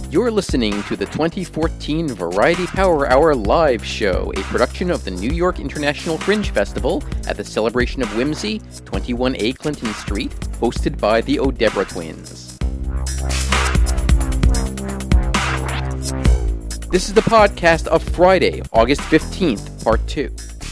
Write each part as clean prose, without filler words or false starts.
You're listening to the 2014 Variety Power Hour live show, a production of the New York International Fringe Festival at the Celebration of Whimsy, 21A Clinton Street, hosted by the O'Debra Twins. This is the podcast of Friday, August 15th, Part 2.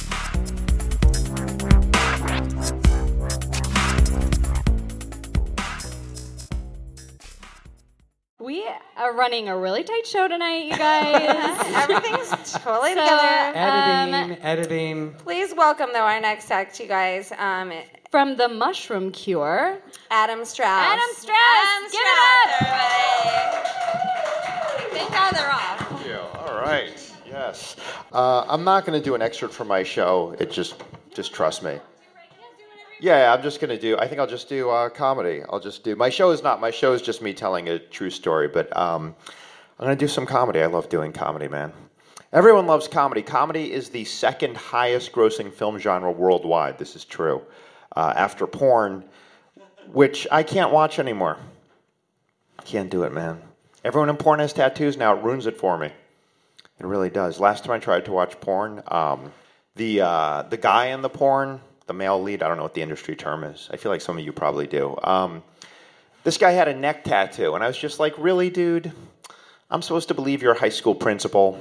We are running a really tight show tonight, you guys. Everything's totally together. Editing. Please welcome, though, our next act, you guys. From the Mushroom Cure, Adam Strauss. Adam Strauss, give it up! Everybody. Thank God they're off. Thank you. All right. Yes. I'm not going to do an excerpt from my show. It just trust me. Yeah, I'm just going to do, I think I'll just do comedy. My show is just me telling a true story, but I'm going to do some comedy. I love doing comedy, man. Everyone loves comedy. Comedy is the second highest grossing film genre worldwide. This is true. After porn, which I can't watch anymore. I can't do it, man. Everyone in porn has tattoos now. It ruins it for me. It really does. Last time I tried to watch porn, the guy in the porn, the male lead, I don't know what the industry term is. I feel like some of you probably do. This guy had a neck tattoo, and I was just like, really, dude? I'm supposed to believe you're a high school principal?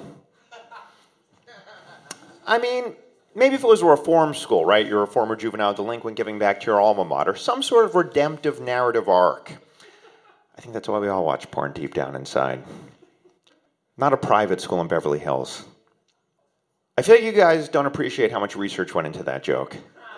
I mean, maybe if it was a reform school, right? You're a former juvenile delinquent giving back to your alma mater. Some sort of redemptive narrative arc. I think that's why we all watch porn deep down inside. Not a private school in Beverly Hills. I feel like you guys don't appreciate how much research went into that joke.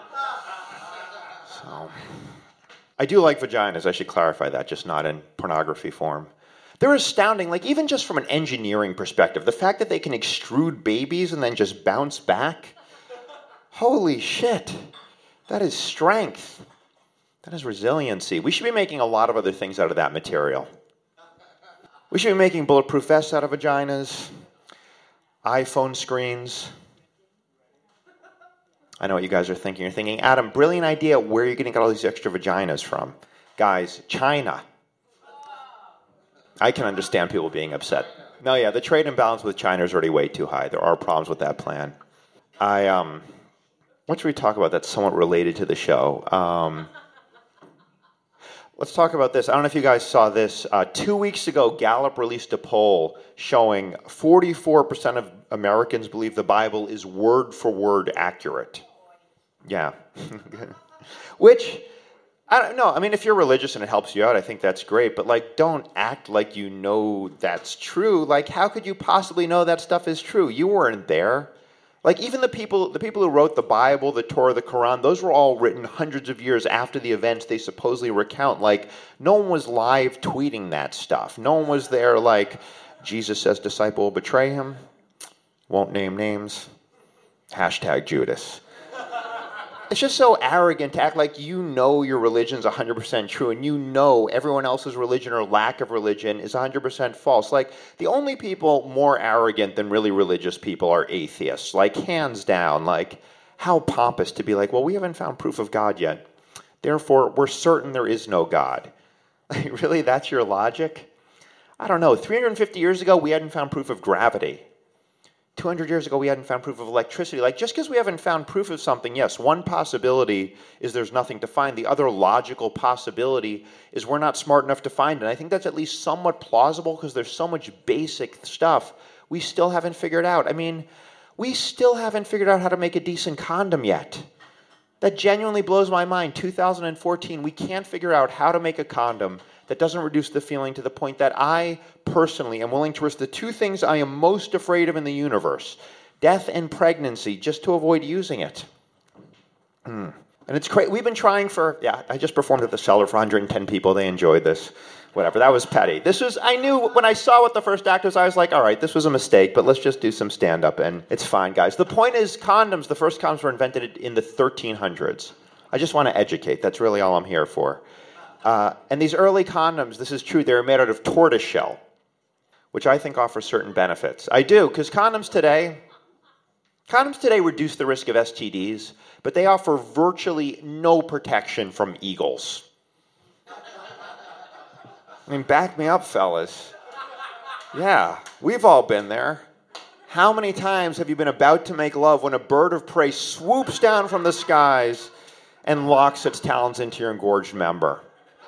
So, I do like vaginas, I should clarify that, just not in pornography form. They're astounding, like even just from an engineering perspective, the fact that they can extrude babies and then just bounce back. Holy shit, that is strength. That is resiliency. We should be making a lot of other things out of that material. We should be making bulletproof vests out of vaginas, iPhone screens. I know what you guys are thinking. You're thinking, Adam, brilliant idea. Where are you going to get all these extra vaginas from? Guys, China. I can understand people being upset. No, yeah, the trade imbalance with China is already way too high. There are problems with that plan. What should we talk about that's somewhat related to the show? Let's talk about this. I don't know if you guys saw this. 2 weeks ago, Gallup released a poll showing 44% of Americans believe the Bible is word for word accurate. Yeah. Which, I don't know. I mean, if you're religious and it helps you out, I think that's great. But, like, don't act like you know that's true. Like, how could you possibly know that stuff is true? You weren't there. Like, even the people who wrote the Bible, the Torah, the Quran, those were all written hundreds of years after the events they supposedly recount. Like, no one was live tweeting that stuff. No one was there like, Jesus says disciple will betray him. Won't name names. Hashtag Judas. It's just so arrogant to act like you know your religion's 100% true and you know everyone else's religion or lack of religion is 100% false. Like, the only people more arrogant than really religious people are atheists. Like, hands down. Like, how pompous to be like, well, we haven't found proof of God yet. Therefore, we're certain there is no God. Like, really? That's your logic? I don't know. 350 years ago, we hadn't found proof of gravity. 200 years ago, we hadn't found proof of electricity. Like, just because we haven't found proof of something, yes, one possibility is there's nothing to find. The other logical possibility is we're not smart enough to find it. And I think that's at least somewhat plausible because there's so much basic stuff we still haven't figured out. I mean, we still haven't figured out how to make a decent condom yet. That genuinely blows my mind. 2014, we can't figure out how to make a condom that doesn't reduce the feeling to the point that I personally am willing to risk the two things I am most afraid of in the universe, death and pregnancy, just to avoid using it. And it's crazy. We've been trying I just performed at the Cellar for 110 people. They enjoyed this. Whatever, that was petty. I knew when I saw what the first act was, I was like, all right, this was a mistake, but let's just do some stand-up, and it's fine, guys. The point is, condoms, the first condoms were invented in the 1300s. I just want to educate. That's really all I'm here for. And these early condoms, this is true, they were made out of tortoiseshell, which I think offers certain benefits. I do, because condoms today reduce the risk of STDs, but they offer virtually no protection from eagles. I mean, back me up, fellas. Yeah, we've all been there. How many times have you been about to make love when a bird of prey swoops down from the skies and locks its talons into your engorged member?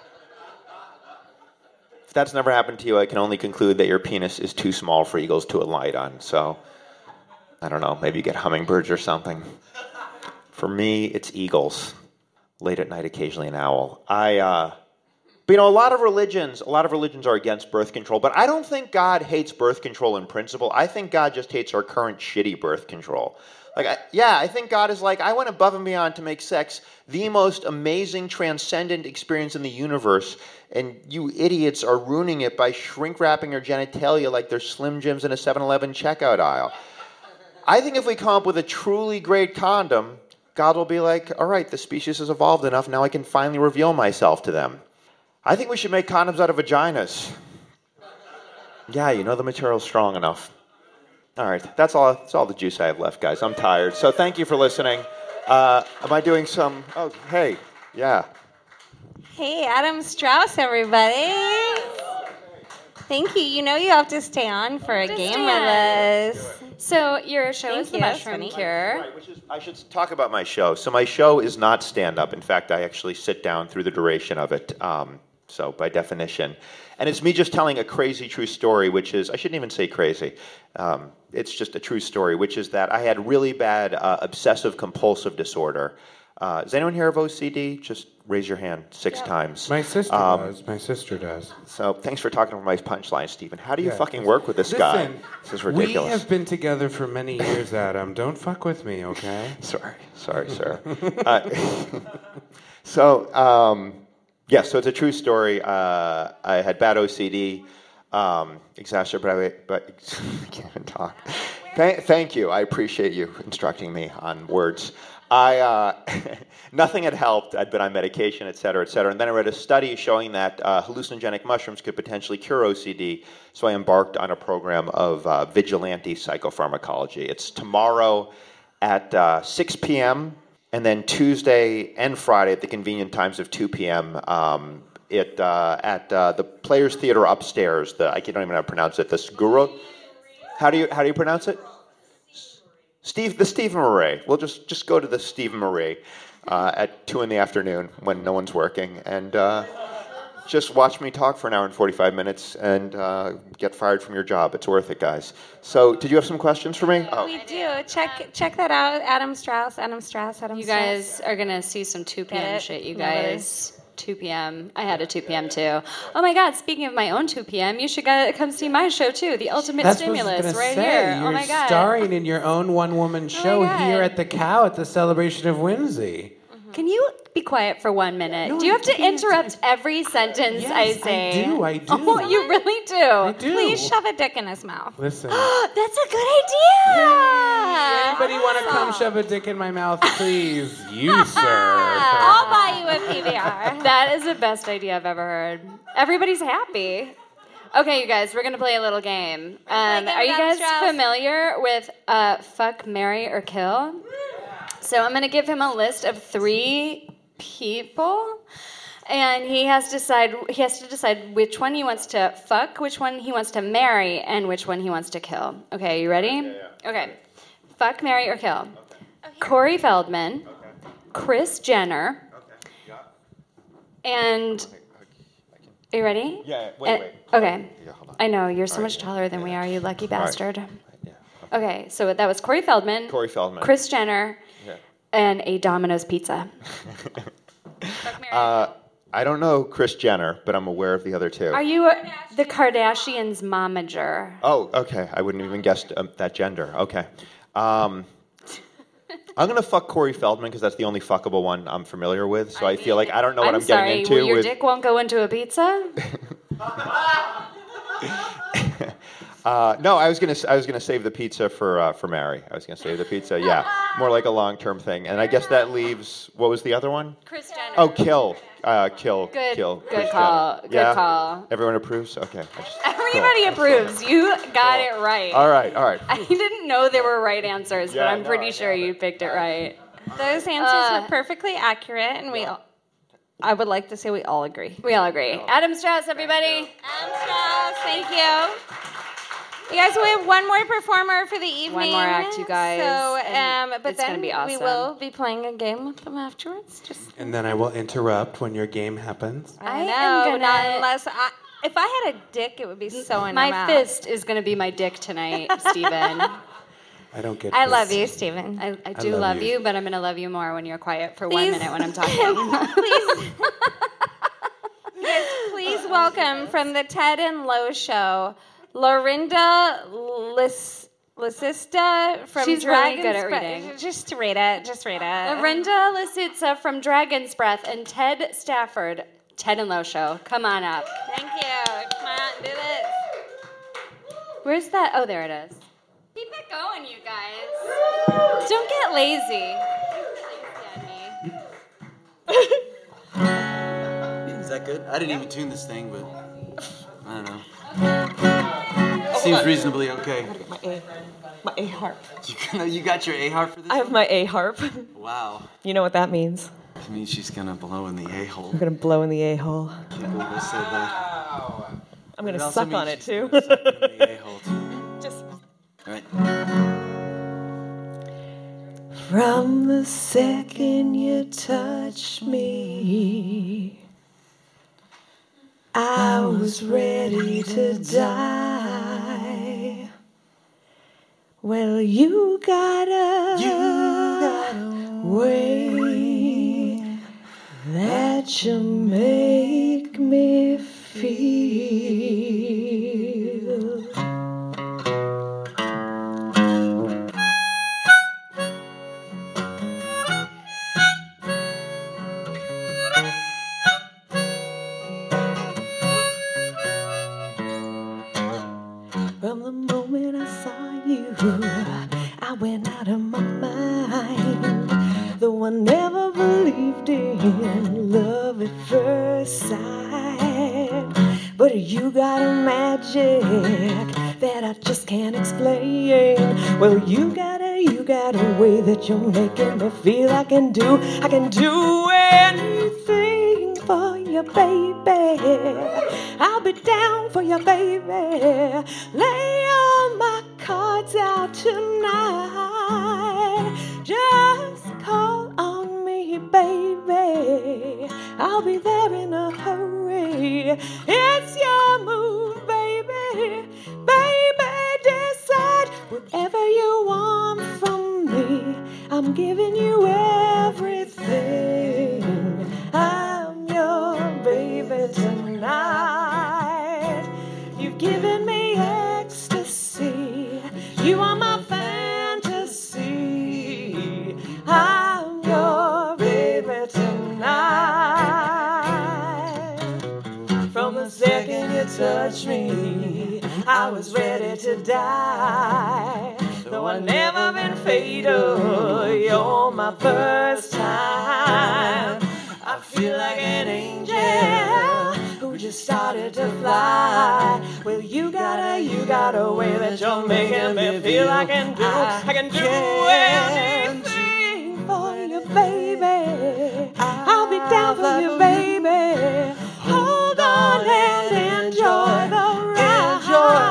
If that's never happened to you, I can only conclude that your penis is too small for eagles to alight on. So, I don't know, maybe you get hummingbirds or something. For me, it's eagles. Late at night, occasionally an owl. But a lot of religions are against birth control, but I don't think God hates birth control in principle. I think God just hates our current shitty birth control. I think God is like, I went above and beyond to make sex the most amazing, transcendent experience in the universe, and you idiots are ruining it by shrink-wrapping your genitalia like they're Slim Jims in a 7-Eleven checkout aisle. I think if we come up with a truly great condom, God will be like, all right, the species has evolved enough, now I can finally reveal myself to them. I think we should make condoms out of vaginas. Yeah, the material's strong enough. All right, that's all the juice I have left, guys. I'm tired. So thank you for listening. Am I doing some... Oh, hey, yeah. Hey, Adam Strauss, everybody. Thank you. You have to stay on for a game with us. So your show is The Mushroom Cure. Right, I should talk about my show. So my show is not stand-up. In fact, I actually sit down through the duration of it. So by definition. And it's me just telling a crazy true story, which is, I shouldn't even say crazy. It's just a true story, which is that I had really bad obsessive-compulsive disorder. Does anyone here have OCD? Just raise your hand 6 times. My sister does. My sister does. So thanks for talking over my punchline, Stephen. How do you fucking work with this guy? This is ridiculous. We have been together for many years, Adam. Don't fuck with me, okay? Sorry, sir. So it's a true story. I had bad OCD, exacerbated, but I can't even talk. Thank you. I appreciate you instructing me on words. Nothing had helped. I'd been on medication, et cetera, et cetera. And then I read a study showing that hallucinogenic mushrooms could potentially cure OCD. So I embarked on a program of vigilante psychopharmacology. It's tomorrow at 6 p.m., and then Tuesday and Friday at the convenient times of 2 p.m. At the Players Theater upstairs. I don't even know how to pronounce it. The Sguro. How do you pronounce it? The Stephen Marais. We'll just go to the Stephen Marais at 2 in the afternoon when no one's working, and just watch me talk for an hour and 45 minutes and get fired from your job. It's worth it, guys. So, did you have some questions for me? Oh. We do. Check that out. Adam Strauss. You guys are going to see some 2 p.m. shit, you guys. 2 p.m. I had a 2 p.m. too. Oh my God, speaking of my own 2 p.m., you should come see my show too, The Ultimate Stimulus, here. You're starring in your own one-woman show here at the Cow at the Celebration of Whimsy. Can you be quiet for 1 minute? Do you have to interrupt every sentence I say? I do. Oh, you really do? I do. Please shove a dick in his mouth. Listen. That's a good idea! Anybody want to come shove a dick in my mouth, please? You, sir. I'll buy you a PBR. That is the best idea I've ever heard. Everybody's happy. Okay, you guys, we're going to play a little game. Are you guys familiar with Fuck, Marry, or Kill? So I'm going to give him a list of 3 people, and he has to decide which one he wants to fuck, which one he wants to marry, and which one he wants to kill. Okay, you ready? Yeah. Okay. Fuck, marry, or kill. Okay. Corey Feldman, Kris Jenner, and... Are you ready? Yeah, wait. Okay. Yeah, hold on. I know, you're so much taller than we are, you lucky bastard. Right. Yeah. Okay, so that was Corey Feldman, Kris Jenner, and a Domino's pizza. I don't know Kris Jenner, but I'm aware of the other 2. Are you the Kardashians' momager? Oh, okay. I wouldn't even guess that gender. Okay. I'm going to fuck Corey Feldman because that's the only fuckable one I'm familiar with. So I feel like I don't know what I'm getting into. Your dick won't go into a pizza? No, I was gonna save the pizza for Mary. I was gonna save the pizza. Yeah, more like a long-term thing. And I guess that leaves. What was the other one? Kris Jenner. Oh, kill. Kill. Good call. Good call. Everyone approves. Okay. Everybody approves. You got it right. All right. I didn't know there were right answers, but I'm pretty sure you picked it right. Those answers were perfectly accurate, and I would like to say we all agree. We all agree. Adam Strauss, everybody. Adam Strauss, thank you. You guys, we have one more performer for the evening. One more act, you guys. So, but it's then gonna be awesome. we will be playing a game with them afterwards. And then I will interrupt when your game happens. I know, but not unless if I had a dick, it would be so in my my mouth. fist is going to be my dick tonight, Stephen. I don't get I this. love you, Stephen. I do love you, but I'm going to love you more when you're quiet for 1 minute when I'm talking. Please. Yes, please welcome from the Ted and Lo Show, Lorinda Lasista from She's Dragon's really good at Breath. reading. Just read it. Lorinda Lasitsa from Dragon's Breath and Ted Stafford, Ted and Lo Show. Come on up. Thank you. Come on, do this. Where's that? Oh, there it is. Keep it going, you guys. Don't get lazy. Is that good? I didn't even tune this thing, but I don't know. Seems reasonably okay. I gotta get my A harp. You got your A harp for this? I have my A harp. Wow. You know what that means? It means she's gonna blow in the A-hole. I'm gonna blow in the A-hole. Can't believe I said that. I'm gonna also suck on means it she's too. gonna suck in the A-hole too. Just. All right. From the second you touched me, I was ready to die. Well, you got a way that you make me feel. From the moment I saw you, I went out of my mind. Though I never believed in love at first sight, but you got a magic that I just can't explain. Well, you got a way that you're making me feel I can do anything for you, baby. I'll be down for you, baby. Lay all my cards out tonight. Just call on me, baby. I'll be there in a hurry. It's your move, baby. Baby, decide whatever you want from me. I'm giving you everything. I'm your baby tonight. You've given me ecstasy. You are my fantasy. I'm your baby tonight. From the second you touched me, I was ready to die. Though I've never been fatal, you're my first time. I feel like an angel who just started to fly. Well, you got a way that you're making me feel I can do anything for you, baby. I'll be down for you, baby. Hold on and enjoy the ride.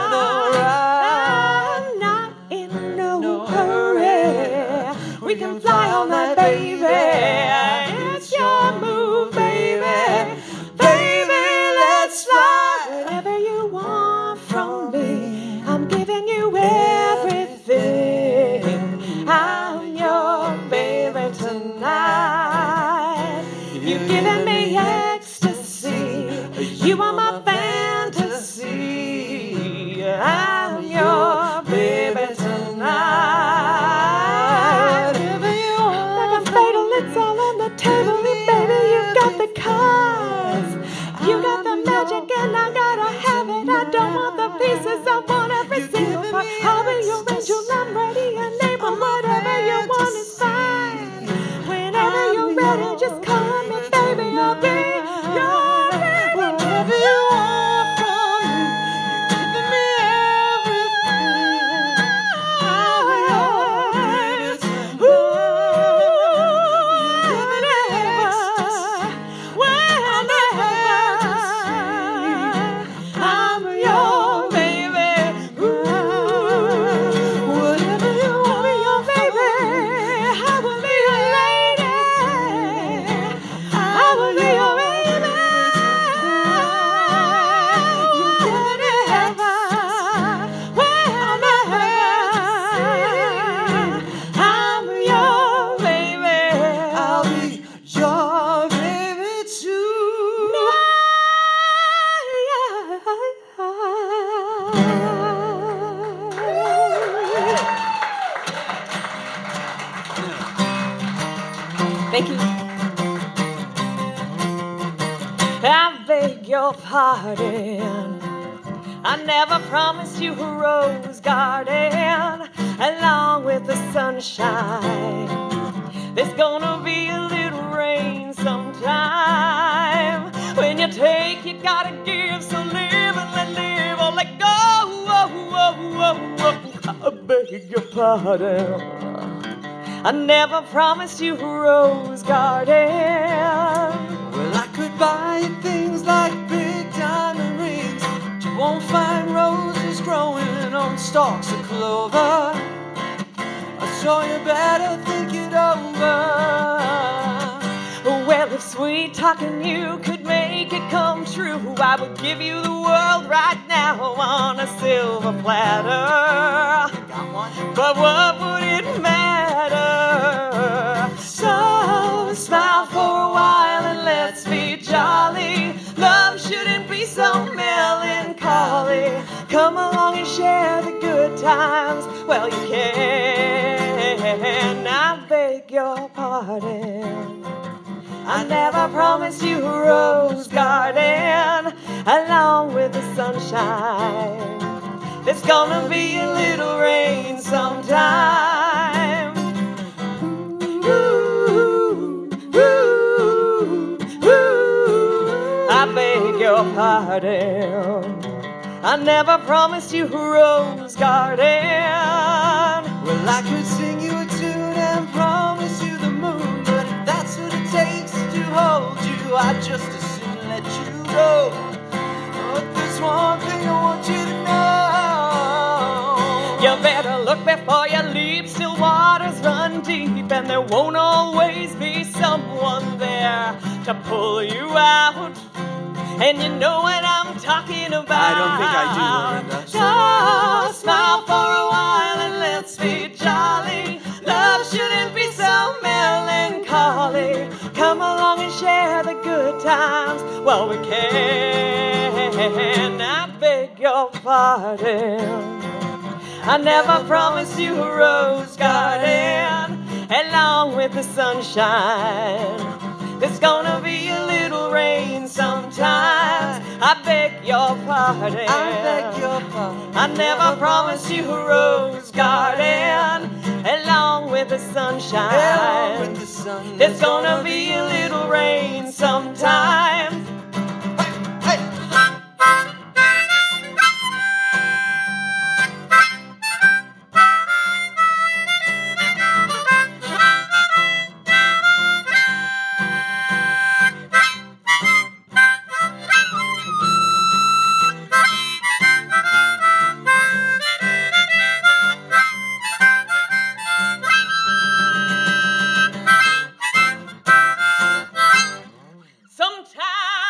I'm not in no hurry. We can fly all night, baby. It's your move, baby. Baby, let's fly. Whatever you want from me, I'm giving you everything. I'm your baby tonight. You've given me ecstasy. You are my fantasy. I'm your baby tonight. Whatever you want. Like a fatal, it's all on the table. Baby, you got the cards. You got the magic and I gotta have it. I don't want the pieces, I want every single part. I'll be your angel, I'm ready and able. Whatever you want is fine. Whenever you're ready, just call me, baby. I'll be your baby. Whatever you want from me, you're giving me everything. Thank you. I beg your pardon. I never promised you a rose garden along with the sunshine. There's gonna be a little rain sometime. When you take, you gotta give. So live and let live or let go. I beg your pardon. I never promised you a rose garden. Well, I could buy you things like big diamond rings, but you won't find roses growing on stalks of clover. So you better think it over. Well, if sweet talking you could make it come true, I would give you the world right now on a silver platter. But what would it matter? So smile for a while and let's be jolly. Love shouldn't be so melancholy. Come along and share the good times. Well, you can. I beg your pardon. I never promised you a rose garden along with the sunshine. There's gonna be a little rain sometime. Ooh, ooh, ooh. I beg your pardon. I never promised you a rose garden. Well, I could sing you a tune and promise you the moon, but if that's what it takes to hold you, I'd just as soon let you go. But there's one thing I want you to know. You better look before you leap. Still waters run deep, and there won't always be someone there to pull you out. And you know what I'm talking about. I don't think I do, Lorinda. Just smile for a while and let's be jolly. Love shouldn't be so melancholy. Come along and share the good times. Well, we can. I beg your pardon. I never promised you a rose garden along with the sunshine. There's gonna be a little rain sometimes. I beg your pardon. I beg your pardon. I never promised you a rose garden along with the sunshine. Along with the sun, There's gonna be a little rain sometimes. Hey, hey. Sometimes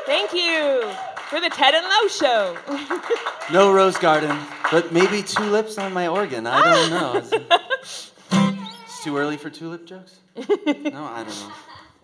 Thank you for the Ted and Lo Show. No rose garden, but maybe tulips on my organ. I don't know. It's too early for tulip jokes? No, I don't know.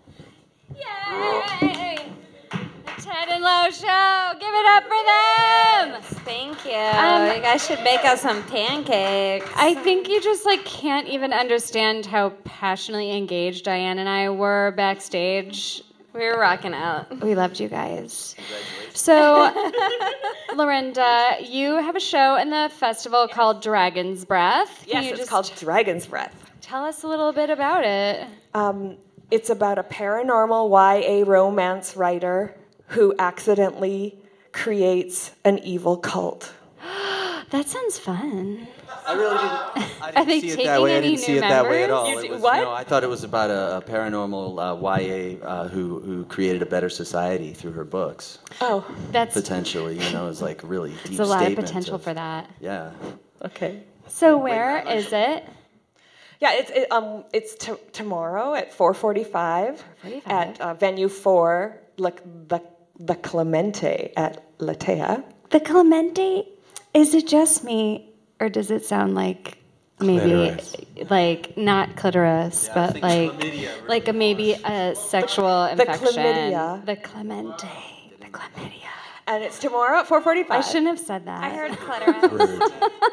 Yay! The Ted and Lo Show. Give it up for them. Thank you. You guys should make us some pancakes. I think you just can't even understand how passionately engaged Diane and I were backstage. We were rocking out. We loved you guys. So, Lorinda, you have a show in the festival called Dragon's Breath. Yes, it's called Dragon's Breath. Tell us a little bit about it. It's about a paranormal YA romance writer who accidentally creates an evil cult. That sounds fun. I really didn't. Are they see it taking that way. I any didn't see new it that way at members? all. You It was, what? No, I thought it was about a paranormal YA who created a better society through her books. Oh, That's Potentially, it's really deep. There's a lot of statement potential for that. Yeah. okay. So where is it? Yeah, it's tomorrow at 4:45 at venue 4, the Clemente at Latea. The Clemente, is it just me, or does it sound like maybe not clitoris, but maybe a sexual infection? chlamydia. The Clemente. The chlamydia. And it's tomorrow at 4:45. I shouldn't have said that. I heard clitoris.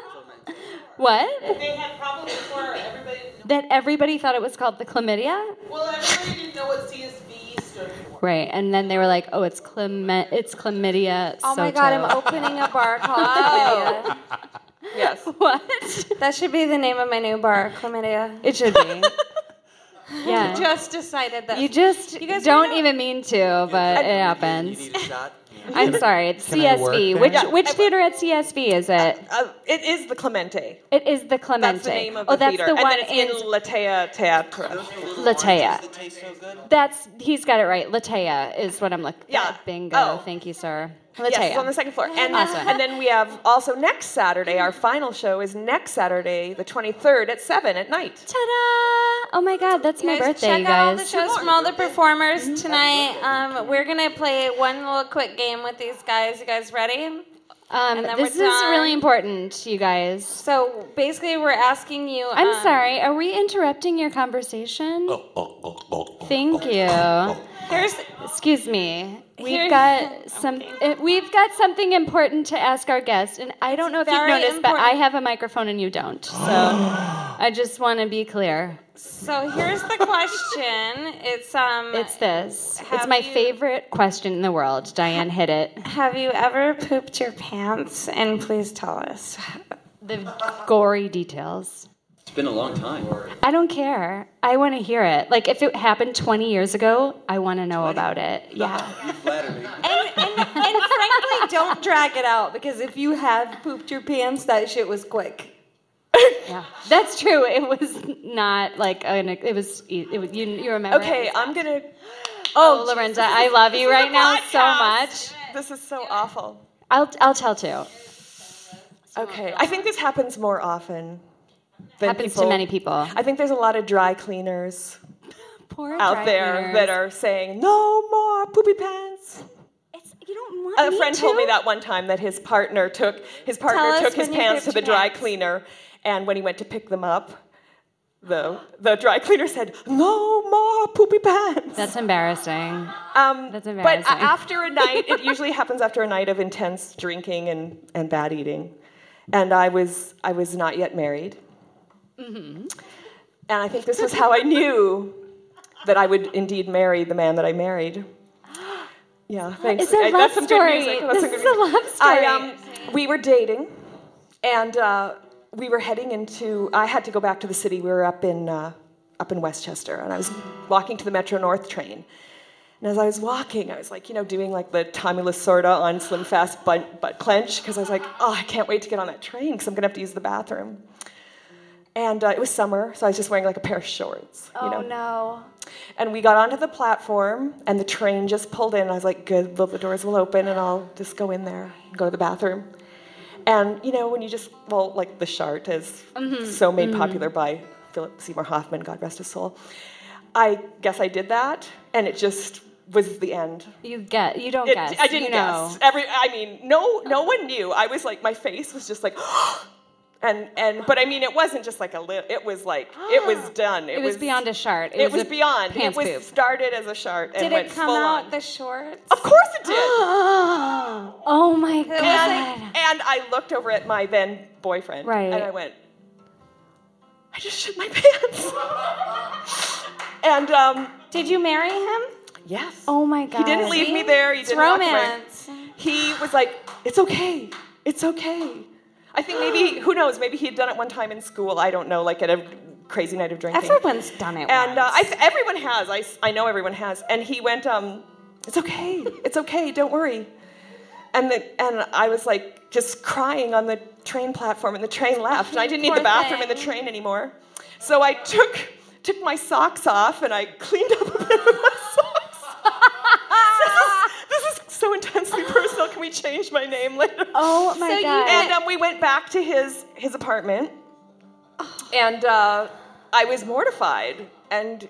What? They had problems before everybody. That everybody thought it was called the chlamydia? Well, everybody didn't know what CSV stood for. Right, and then they were like, "Oh, it's chlamydia." Oh my God, I'm opening a bar called Chlamydia. Yes. What? That should be the name of my new bar, Chlamydia. It should be. Yeah. Just decided that. You just guys don't wanna- even mean to, but it happens. You need a shot? I'm sorry, it's Can I work CSV. there? Which theater at CSV is it? It is the Clemente. It is the Clemente. That's the name of the oh, that's theater. the one and then it's in Latea Teatro. Latea. That taste so good? He's got it right. Latea is what I'm looking Yeah. Bingo. Oh. Thank you, sir. Yes, Latea. it's on the second floor. And, Awesome. and then we have also next Saturday, our final show is next Saturday, the 23rd at 7 at night. Ta-da! Oh my God, that's my birthday, check you out all the guys. shows from all the performers tonight. We're gonna play one little quick game with these guys. You guys ready? And then This we're is done. really important, you guys. So basically, we're asking you. I'm sorry. Are we interrupting your conversation? Thank you. Excuse me. We've got something important to ask our guest, and I don't know if you've very noticed, but important. I have a microphone and you don't. So I just want to be clear. So here's the question. It's this. It's have my you- favorite question in the world. Diane hit it. Have you ever pooped your pants? And please tell us. The gory details. It's been a long time. I don't care. I want to hear it. Like, if it happened 20 years ago, I want to know about it. Yeah. You flatter me. And frankly, don't drag it out, because if you have pooped your pants, that shit was quick. Yeah. That's true. It was not like, it was you remember Okay, it? I'm going to... Oh, Lorenza, I love you right now so podcast. much. This is so awful. I'll tell too. Okay, I think this happens more often than Happens people. to many people. I think there's a lot of dry cleaners Poor out dry there cleaners. that are saying, no more poopy pants. You don't want A me friend to? told me that one time that his partner took his us pants when you to pooped the your dry pants. cleaner, and when he went to pick them up, the dry cleaner said, "No more poopy pants." That's embarrassing. That's But embarrassing. after a night, it usually happens after a night of intense drinking and bad eating, and I was not yet married, and I think this was how I knew that I would indeed marry the man that I married. Yeah, thanks. It's a love That's some story. good music. That's some This good is a music. love story. We were dating, and we were heading into. I had to go back to the city. We were up in Westchester, and I was walking to the Metro North train. And as I was walking, I was like, doing like the Tommy Lasorda on Slim Fast butt clench, because I was like, oh, I can't wait to get on that train because I'm gonna have to use the bathroom. And it was summer, so I was just wearing like a pair of shorts. no. And we got onto the platform, and the train just pulled in. I was like, good, the doors will open, and I'll just go in there and go to the bathroom. And, when you just, like the Chart is so made popular by Philip Seymour Hoffman, God rest his soul. I guess I did that, and it just was the end. You don't guess. I didn't guess. No one knew. I was like, my face was just like, but I mean, it wasn't just like it was like, it was done. It was beyond a shart. It was beyond. Pants it was poop. Started as a shart and Did went it come full out on. the shorts? Of course it did. Oh my God. And I looked over at my then boyfriend. Right. And I went, I just shit my pants. And did you marry him? Yes. Oh my God. He didn't leave me there. He It's didn't walk away. romance. He was like, it's okay. It's okay. I think maybe, who knows, maybe he had done it one time in school. I don't know, like at a crazy night of drinking. Everyone's done it And once. everyone has. I know everyone has. And he went, it's okay. It's okay. Don't worry. And I was like just crying on the train platform, and the train left. And I didn't need the bathroom in the train anymore. So I took my socks off, and I cleaned up a bit with my socks. This is so intensely personal. Can we change my name later? Oh my God. And we went back to his apartment, and I was mortified. And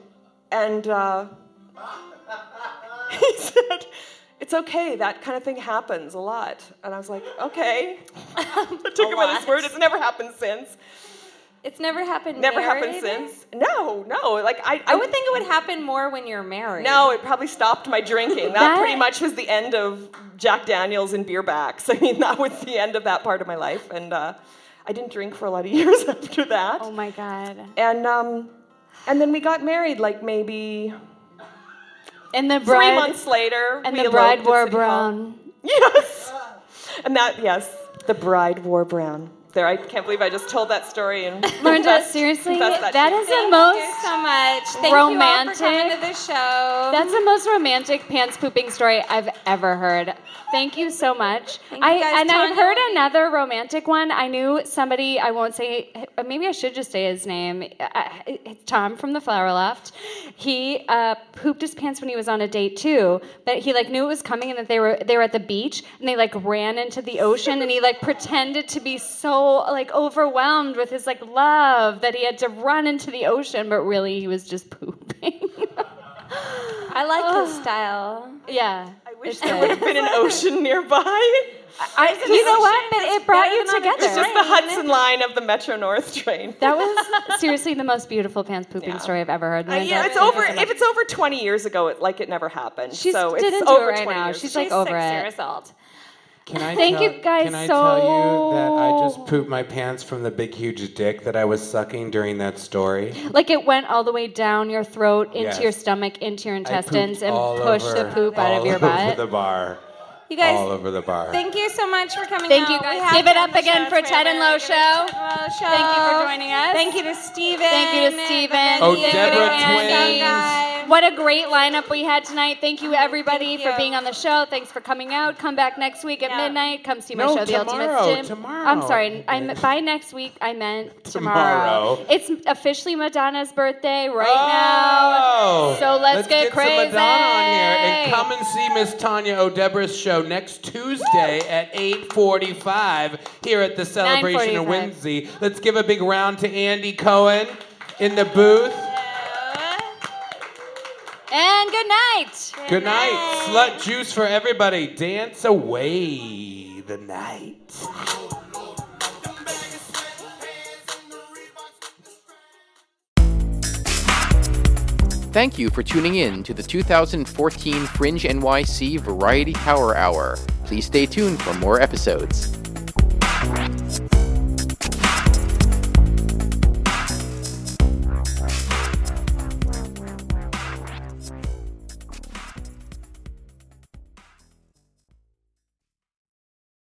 he said, "It's okay. That kind of thing happens a lot." And I was like, "Okay." I took him at his word. It's never happened since. It's never happened. Never married? happened since. No. Like I would think it would happen more when you're married. No, it probably stopped my drinking. That pretty much was the end of Jack Daniels and beer backs. I mean, that was the end of that part of my life, and I didn't drink for a lot of years after that. Oh my God. And then we got married, like maybe. And the 3 months later, and we the bride eloped at wore City Hall. brown. Yes. And the bride wore brown. There, I can't believe I just told that story. And Miranda, seriously, that is the most Thank you so much. Thank romantic. you all for coming to the show. That's the most romantic pants pooping story I've ever heard. Thank you so much. Thank you guys, I've Tanya. heard another romantic one. I knew somebody, I won't say, maybe I should just say his name. It's Tom from the Flower Loft. He pooped his pants when he was on a date too, but he like knew it was coming and that they were at the beach and they like ran into the ocean and he like pretended to be so like overwhelmed with his like love that he had to run into the ocean, but really he was just pooping. I like his style. Yeah. I wish there would have been an ocean nearby. You know what? But it brought you together. It's just the Hudson line of the Metro North train. That was seriously the most beautiful pants pooping story I've ever heard. Yeah, it's over. If it's over 20 years ago, it never happened. She's so didn't it's do over it right 20 now. years. She's like over 6 it. years old. Thank you guys Can I so tell you that I just pooped my pants from the big, huge dick that I was sucking during that story? Like it went all the way down your throat, into Yes. your stomach, into your intestines, and all pushed over- the poop out of all your over butt. the bar. You guys, all over the bar. thank you so much for coming Thank out. you guys. We have Give it to up end the again show. for It's Ted and Lo really Show. good. Ted and Lo Show. Thank you for joining us. Thank you to Steven. Thank you to Steven. Oh, Thank you Deborah to Andy. Twins. What a great lineup we had tonight. Thank you, everybody, Thank for you. being on the show. Thanks for coming out. Come back next week at midnight. Come see my No, show, The Ultimate tomorrow, Stim. tomorrow. I'm sorry. By next week, I meant tomorrow. Tomorrow. It's officially Madonna's birthday right Oh! now. So let's get crazy. Some Madonna on here. And come and see Miss Tanya O'Debra's show next Tuesday at 8:45 here at the Celebration of 9:45. Whimsy. Let's give a big round to Andy Cohen in the booth. And good night. Good night. Slut juice for everybody. Dance away the night. Thank you for tuning in to the 2014 Fringe NYC Variety Power Hour. Please stay tuned for more episodes.